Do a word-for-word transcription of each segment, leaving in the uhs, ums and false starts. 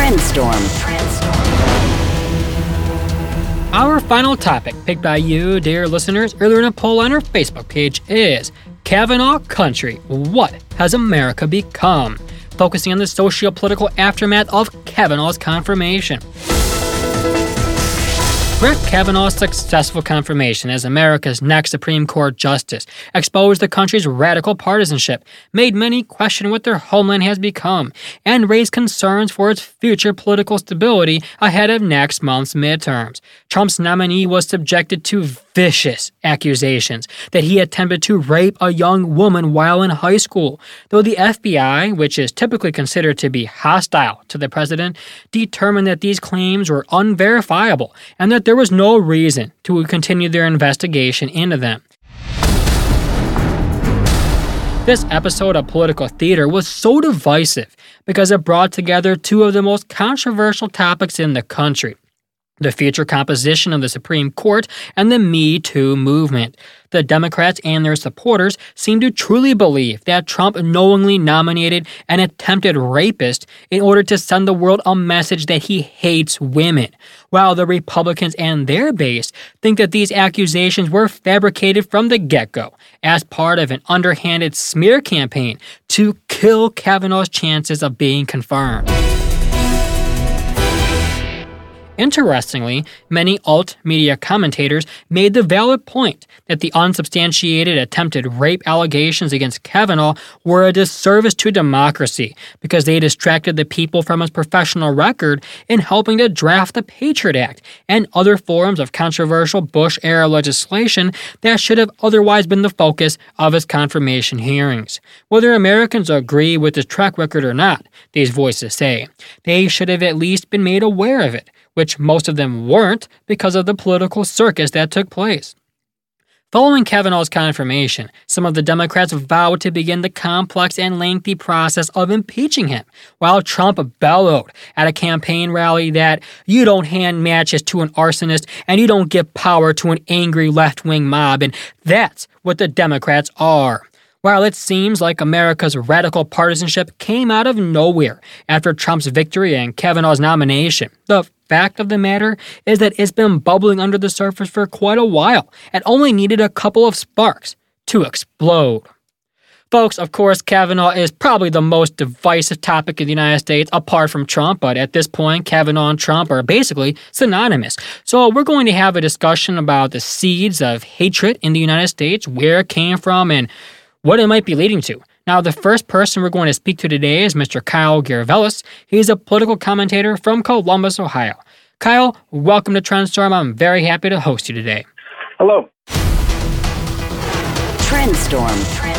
Trendstorm. Our final topic, picked by you, dear listeners, earlier in a poll on our Facebook page is Kavanaugh Country, what has America become? Focusing on the socio-political aftermath of Kavanaugh's confirmation. Brett Kavanaugh's successful confirmation as America's next Supreme Court justice exposed the country's radical partisanship, made many question what their homeland has become, and raised concerns for its future political stability ahead of next month's midterms. Trump's nominee was subjected to vicious accusations that he attempted to rape a young woman while in high school, though the F B I, which is typically considered to be hostile to the president, determined that these claims were unverifiable and that there was no reason to continue their investigation into them. This episode of Political Theater was so divisive because it brought together two of the most controversial topics in the country: the future composition of the Supreme Court and the Me Too movement. The Democrats and their supporters seem to truly believe that Trump knowingly nominated an attempted rapist in order to send the world a message that he hates women, while the Republicans and their base think that these accusations were fabricated from the get-go as part of an underhanded smear campaign to kill Kavanaugh's chances of being confirmed. Interestingly, many alt-media commentators made the valid point that the unsubstantiated attempted rape allegations against Kavanaugh were a disservice to democracy because they distracted the people from his professional record in helping to draft the Patriot Act and other forms of controversial Bush-era legislation that should have otherwise been the focus of his confirmation hearings. Whether Americans agree with his track record or not, these voices say, they should have at least been made aware of it, which most of them weren't because of the political circus that took place. Following Kavanaugh's confirmation, some of the Democrats vowed to begin the complex and lengthy process of impeaching him, while Trump bellowed at a campaign rally that you don't hand matches to an arsonist and you don't give power to an angry left-wing mob, and that's what the Democrats are. While it seems like America's radical partisanship came out of nowhere after Trump's victory and Kavanaugh's nomination, the fact of the matter is that it's been bubbling under the surface for quite a while and only needed a couple of sparks to explode. Folks, of course, Kavanaugh is probably the most divisive topic in the United States apart from Trump, but at this point, Kavanaugh and Trump are basically synonymous. So we're going to have a discussion about the seeds of hatred in the United States, where it came from, and what it might be leading to. Now, the first person we're going to speak to today is Mister Kyle Garavelis. He's a political commentator from Columbus, Ohio. Kyle, welcome to Trendstorm. I'm very happy to host you today. Hello. Trendstorm.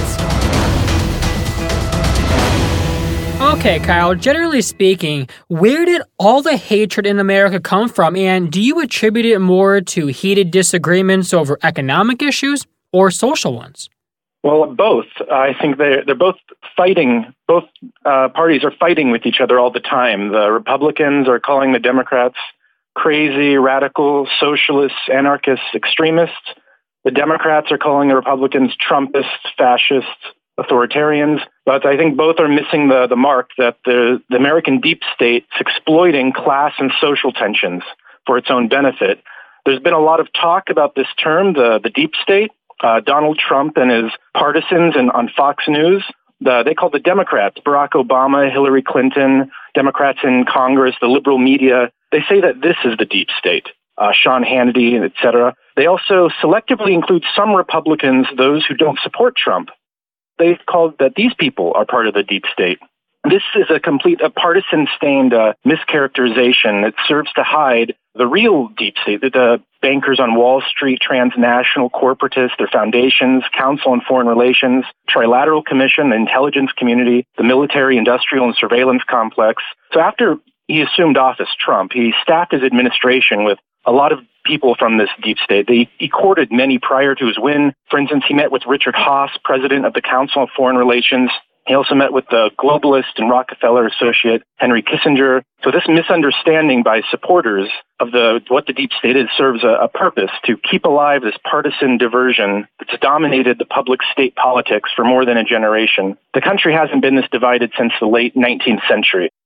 Okay, Kyle, generally speaking, where did all the hatred in America come from, and do you attribute it more to heated disagreements over economic issues or social ones? Well, both. I think they're, they're both fighting, both uh, parties are fighting with each other all the time. The Republicans are calling the Democrats crazy, radical, socialists, anarchists, extremists. The Democrats are calling the Republicans Trumpists, fascists, authoritarians. But I think both are missing the, the mark that the, the American deep state is exploiting class and social tensions for its own benefit. There's been a lot of talk about this term, the, the deep state. Uh, Donald Trump and his partisans and on Fox News, the, they call the Democrats, Barack Obama, Hillary Clinton, Democrats in Congress, the liberal media. They say that this is the deep state, uh, Sean Hannity, et cetera. They also selectively include some Republicans, those who don't support Trump. They've called that these people are part of the deep state. This is a complete, a partisan-stained uh, mischaracterization that serves to hide the real deep state, the, the bankers on Wall Street, transnational corporatists, their foundations, Council on Foreign Relations, Trilateral Commission, the intelligence community, the military, industrial, and surveillance complex. So after he assumed office, Trump, he staffed his administration with a lot of people from this deep state. They, he courted many prior to his win. For instance, he met with Richard Haass, president of the Council on Foreign Relations. He also met with the globalist and Rockefeller associate Henry Kissinger. So this misunderstanding by supporters of the what the deep state is serves a, a purpose to keep alive this partisan diversion that's dominated the public state politics for more than a generation. The country hasn't been this divided since the late nineteenth century.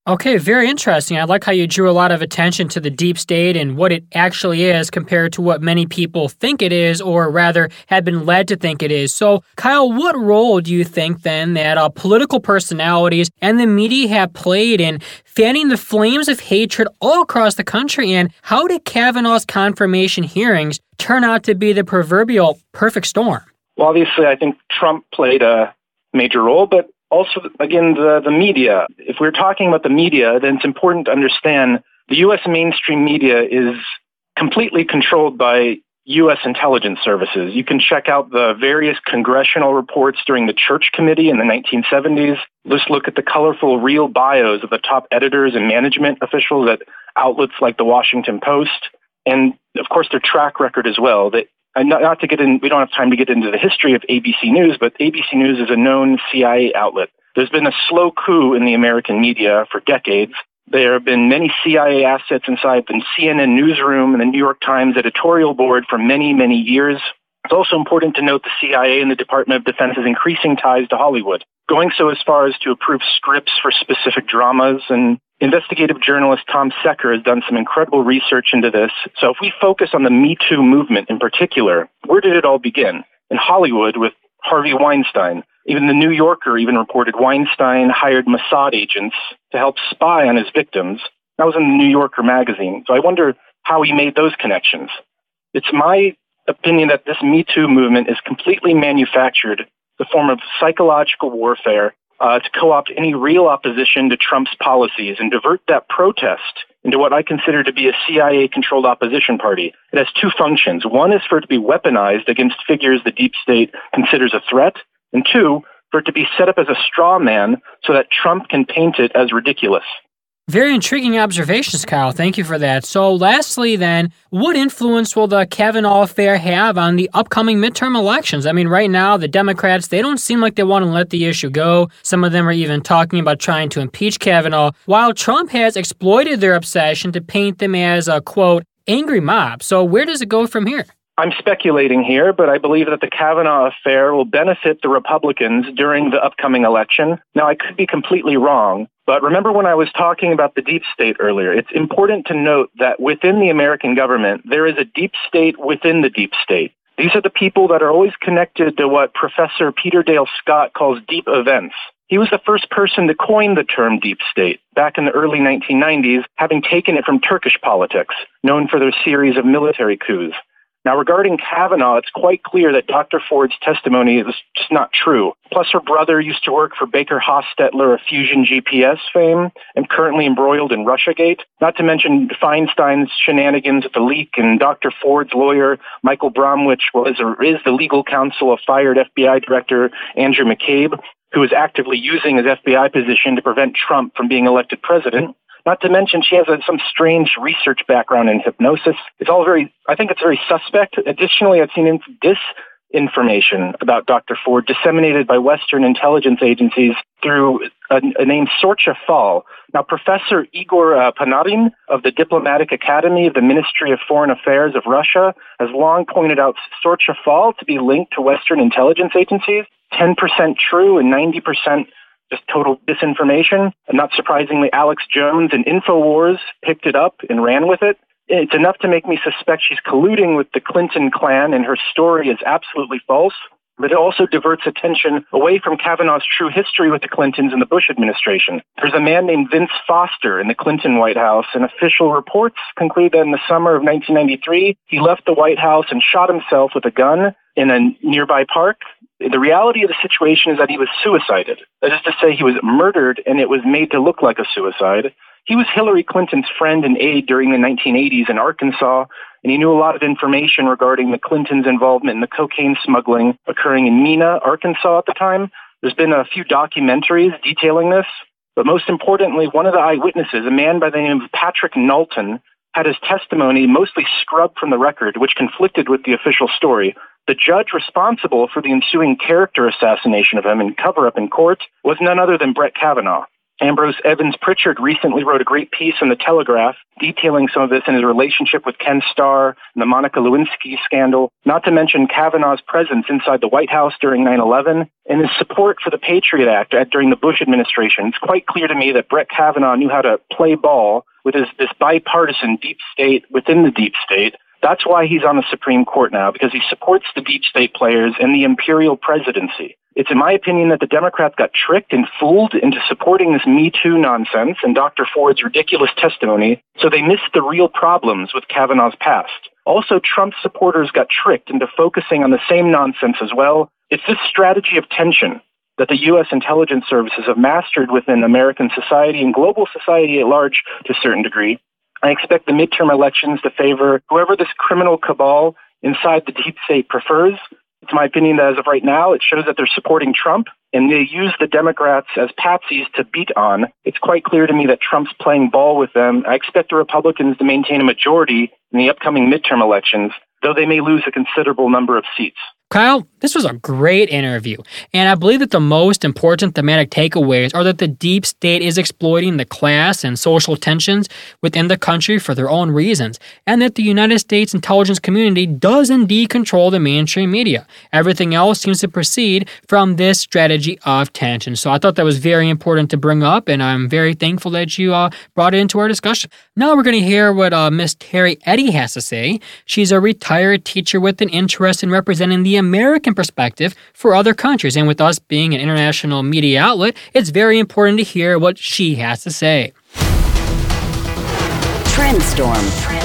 Okay, very interesting. I like how you drew a lot of attention to the deep state and what it actually is compared to what many people think it is, or rather have been led to think it is. So, Kyle, what role do you think then that uh, political personalities and the media have played in fanning the flames of hatred all across the country? And how did Kavanaugh's confirmation hearings turn out to be the proverbial perfect storm? Well, obviously, I think Trump played a major role, but also, again, the, the media. If we're talking about the media, then it's important to understand the U S mainstream media is completely controlled by U S intelligence services. You can check out the various congressional reports during the Church Committee in the nineteen seventies. Just look at the colorful real bios of the top editors and management officials at outlets like the Washington Post. And, of course, their track record as well. That And not, not to get in, we don't have time to get into the history of A B C News, but A B C News is a known C I A outlet. There's been a slow coup in the American media for decades. There have been many C I A assets inside the C N N newsroom and the New York Times editorial board for many, many years. It's also important to note the C I A and the Department of Defense's increasing ties to Hollywood, going so as far as to approve scripts for specific dramas. And investigative journalist Tom Secker has done some incredible research into this. So if we focus on the Me Too movement in particular, where did it all begin? In Hollywood with Harvey Weinstein. Even the New Yorker even reported Weinstein hired Mossad agents to help spy on his victims. That was in the New Yorker magazine. So I wonder how he made those connections. It's my opinion that this Me Too movement is completely manufactured, the form of psychological warfare uh, to co-opt any real opposition to Trump's policies and divert that protest into what I consider to be a C I A-controlled opposition party. It has two functions. One is for it to be weaponized against figures the deep state considers a threat, and two, for it to be set up as a straw man so that Trump can paint it as ridiculous. Very intriguing observations, Kyle. Thank you for that. So lastly then, what influence will the Kavanaugh affair have on the upcoming midterm elections? I mean, right now, the Democrats, they don't seem like they want to let the issue go. Some of them are even talking about trying to impeach Kavanaugh, while Trump has exploited their obsession to paint them as a, quote, angry mob. So where does it go from here? I'm speculating here, but I believe that the Kavanaugh affair will benefit the Republicans during the upcoming election. Now, I could be completely wrong, but remember when I was talking about the deep state earlier, it's important to note that within the American government, there is a deep state within the deep state. These are the people that are always connected to what Professor Peter Dale Scott calls deep events. He was the first person to coin the term deep state back in the early nineteen nineties, having taken it from Turkish politics, known for their series of military coups. Now, regarding Kavanaugh, it's quite clear that Doctor Ford's testimony is just not true. Plus, her brother used to work for Baker Hostetler of Fusion G P S fame and currently embroiled in Russiagate. Not to mention Feinstein's shenanigans at the leak, and Doctor Ford's lawyer, Michael Bromwich, was or is the legal counsel of fired F B I Director Andrew McCabe, who is actively using his F B I position to prevent Trump from being elected president. Not to mention, she has a, some strange research background in hypnosis. It's all very, I think it's very suspect. Additionally, I've seen disinformation about Doctor Ford disseminated by Western intelligence agencies through a, a name Sorcha Fall. Now, Professor Igor uh, Panarin of the Diplomatic Academy of the Ministry of Foreign Affairs of Russia has long pointed out Sorcha Fall to be linked to Western intelligence agencies. ten percent true and ninety percent just total disinformation. And not surprisingly, Alex Jones and InfoWars picked it up and ran with it. It's enough to make me suspect she's colluding with the Clinton clan, and her story is absolutely false. But it also diverts attention away from Kavanaugh's true history with the Clintons and the Bush administration. There's a man named Vince Foster in the Clinton White House, and official reports conclude that in the summer of nineteen ninety-three, he left the White House and shot himself with a gun in a nearby park. The reality of the situation is that he was suicided. That is to say, he was murdered, and it was made to look like a suicide. He was Hillary Clinton's friend and aide during the nineteen eighties in Arkansas, and he knew a lot of information regarding the Clintons' involvement in the cocaine smuggling occurring in Mena, Arkansas at the time. There's been a few documentaries detailing this, but most importantly, one of the eyewitnesses, a man by the name of Patrick Knowlton, had his testimony mostly scrubbed from the record, which conflicted with the official story. The judge responsible for the ensuing character assassination of him and cover-up in court was none other than Brett Kavanaugh. Ambrose Evans Pritchard recently wrote a great piece in The Telegraph detailing some of this in his relationship with Ken Starr and the Monica Lewinsky scandal, not to mention Kavanaugh's presence inside the White House during nine eleven and his support for the Patriot Act during the Bush administration. It's quite clear to me that Brett Kavanaugh knew how to play ball with his, this bipartisan deep state within the deep state. That's why he's on the Supreme Court now, because he supports the deep state players and the imperial presidency. It's in my opinion that the Democrats got tricked and fooled into supporting this Me Too nonsense and Doctor Ford's ridiculous testimony, so they missed the real problems with Kavanaugh's past. Also, Trump supporters got tricked into focusing on the same nonsense as well. It's this strategy of tension that the U S intelligence services have mastered within American society and global society at large to a certain degree. I expect the midterm elections to favor whoever this criminal cabal inside the deep state prefers. It's my opinion that as of right now, it shows that they're supporting Trump, and they use the Democrats as patsies to beat on. It's quite clear to me that Trump's playing ball with them. I expect the Republicans to maintain a majority in the upcoming midterm elections, though they may lose a considerable number of seats. Kyle, this was a great interview, and I believe that the most important thematic takeaways are that the deep state is exploiting the class and social tensions within the country for their own reasons, and that the United States intelligence community does indeed control the mainstream media. Everything else seems to proceed from this strategy of tension. So I thought that was very important to bring up, and I'm very thankful that you uh, brought it into our discussion. Now we're going to hear what uh, Miss Terry Eddy has to say. She's a retired teacher with an interest in representing the American perspective for other countries. And with us being an international media outlet, it's very important to hear what she has to say. Trendstorm.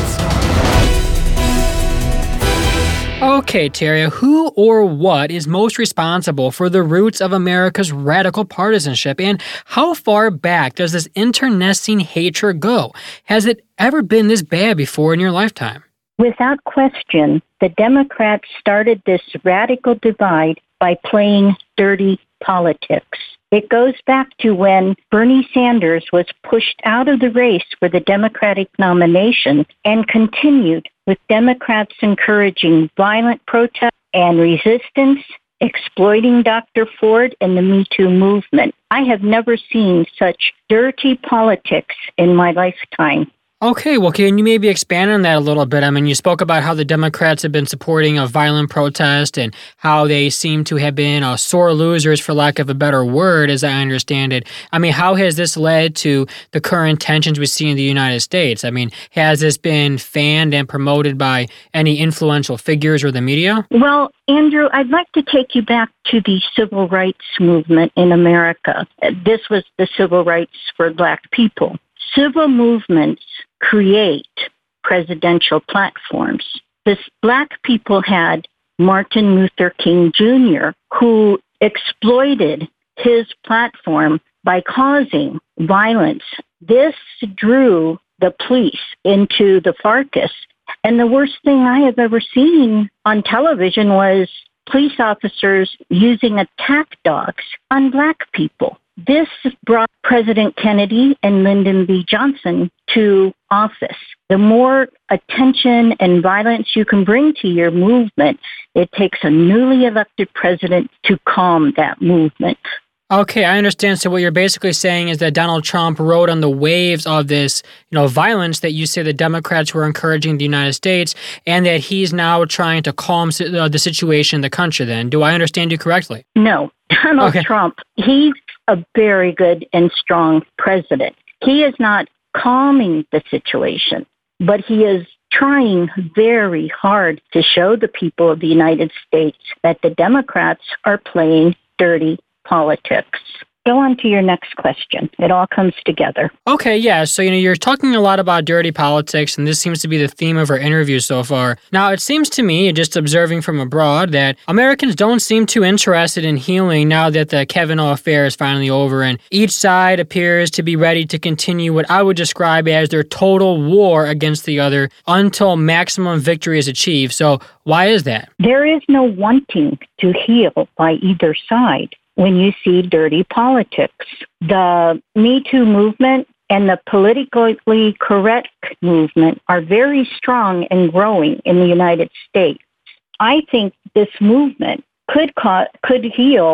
Okay, Terry, who or what is most responsible for the roots of America's radical partisanship, and how far back does this internecine hatred go? Has it ever been this bad before in your lifetime? Without question, the Democrats started this radical divide by playing dirty politics. It goes back to when Bernie Sanders was pushed out of the race for the Democratic nomination and continued with Democrats encouraging violent protest and resistance, exploiting Doctor Ford and the Me Too movement. I have never seen such dirty politics in my lifetime. Okay, well, can you maybe expand on that a little bit? I mean, you spoke about how the Democrats have been supporting a violent protest and how they seem to have been uh, sore losers, for lack of a better word, as I understand it. I mean, how has this led to the current tensions we see in the United States? I mean, has this been fanned and promoted by any influential figures or the media? Well, Andrew, I'd like to take you back to the civil rights movement in America. This was the civil rights for Black people. Civil movements create presidential platforms. The Black people had Martin Luther King Junior, who exploited his platform by causing violence. This drew the police into the fracas. And the worst thing I have ever seen on television was police officers using attack dogs on Black people. This brought President Kennedy and Lyndon B. Johnson to office. The more attention and violence you can bring to your movement, it takes a newly elected president to calm that movement. Okay, I understand. So what you're basically saying is that Donald Trump rode on the waves of this, you know, violence that you say the Democrats were encouraging in the United States, and that he's now trying to calm uh, the situation in the country then. Do I understand you correctly? No. Donald okay. Trump, he's a very good and strong president. He is not calming the situation, but he is trying very hard to show the people of the United States that the Democrats are playing dirty politics. Go on to your next question. It all comes together. Okay, yeah. So, you know, you're talking a lot about dirty politics, and this seems to be the theme of our interview so far. Now, it seems to me, just observing from abroad, that Americans don't seem too interested in healing now that the Kavanaugh affair is finally over, and each side appears to be ready to continue what I would describe as their total war against the other until maximum victory is achieved. So, why is that? There is no wanting to heal by either side. When you see dirty politics, the Me Too movement and the politically correct movement are very strong and growing in the United States. I think this movement could co- could heal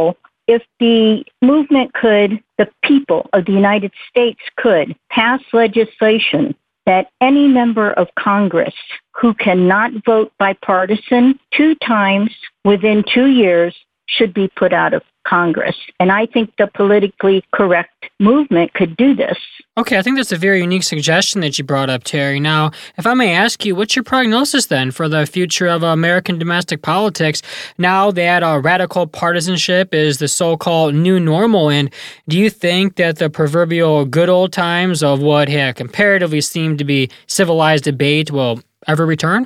if the movement could, the people of the United States could pass legislation that any member of Congress who cannot vote bipartisan two times within two years should be put out of Congress. And I think the politically correct movement could do this. Okay, I think that's a very unique suggestion that you brought up, Terry. Now, if I may ask you, what's your prognosis then for the future of American domestic politics now that uh, radical partisanship is the so-called new normal? And do you think that the proverbial good old times of what had comparatively seemed to be civilized debate will ever return?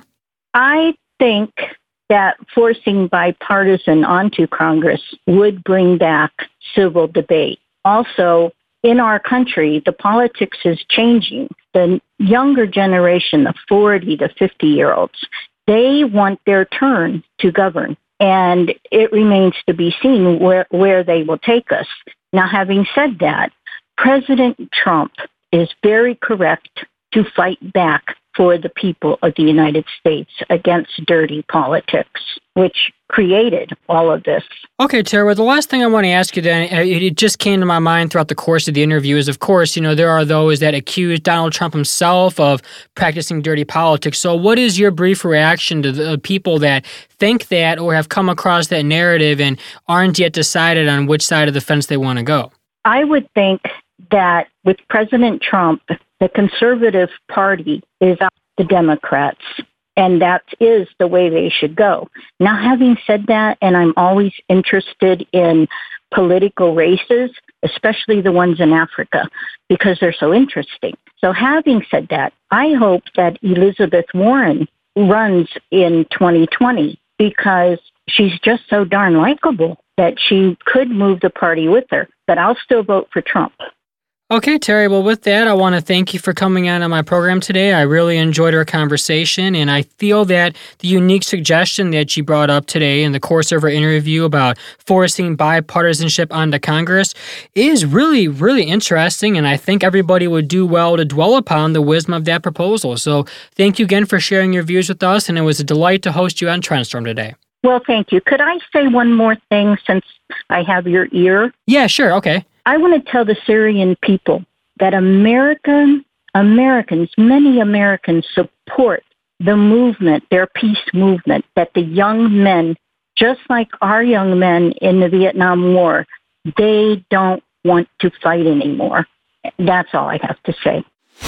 I think that forcing bipartisan onto Congress would bring back civil debate. Also, in our country, the politics is changing. The younger generation, the forty to fifty-year-olds, they want their turn to govern. And it remains to be seen where, where they will take us. Now, having said that, President Trump is very correct to fight back for the people of the United States against dirty politics, which created all of this. Okay, Tara, well, the last thing I want to ask you then, it just came to my mind throughout the course of the interview is, of course, you know, there are those that accuse Donald Trump himself of practicing dirty politics. So what is your brief reaction to the people that think that or have come across that narrative and aren't yet decided on which side of the fence they want to go? I would think that with President Trump, the Conservative Party is out the Democrats, and that is the way they should go. Now, having said that, and I'm always interested in political races, especially the ones in Africa, because they're so interesting. So having said that, I hope that Elizabeth Warren runs in twenty twenty because she's just so darn likable that she could move the party with her, but I'll still vote for Trump. Okay, Terry, well, with that, I want to thank you for coming on on my program today. I really enjoyed our conversation, and I feel that the unique suggestion that you brought up today in the course of our interview about forcing bipartisanship onto Congress is really, really interesting, and I think everybody would do well to dwell upon the wisdom of that proposal. So thank you again for sharing your views with us, and it was a delight to host you on Trendstorm today. Well, thank you. Could I say one more thing since I have your ear? Yeah, sure. Okay. I want to tell the Syrian people that American Americans, many Americans support the movement, their peace movement, that the young men, just like our young men in the Vietnam War, they don't want to fight anymore. That's all I have to say.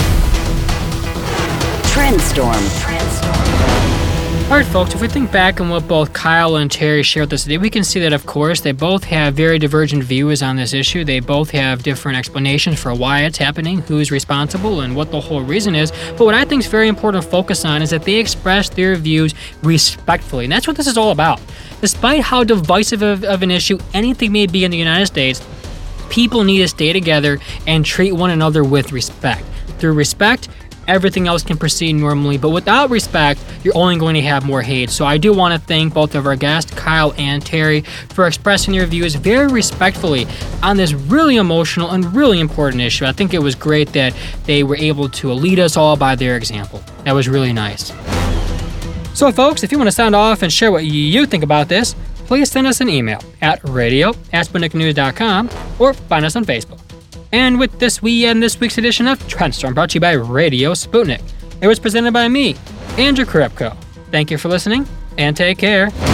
Trendstorm. All right, folks, if we think back on what both Kyle and Terry shared this today, we can see that, of course, they both have very divergent views on this issue. They both have different explanations for why it's happening, who's responsible, and what the whole reason is. But what I think is very important to focus on is that they express their views respectfully, and that's what this is all about. Despite how divisive of, of an issue anything may be in the United States, people need to stay together and treat one another with respect. Through respect, everything else can proceed normally, but without respect, you're only going to have more hate. So I do want to thank both of our guests, Kyle and Terry, for expressing their views very respectfully on this really emotional and really important issue. I think it was great that they were able to lead us all by their example. That was really nice. So folks, if you want to sound off and share what you think about this, please send us an email at radio at sputnik news dot com or find us on Facebook. And with this, we end this week's edition of Trendstorm, brought to you by Radio Sputnik. It was presented by me, Andrew Kripko. Thank you for listening, and take care.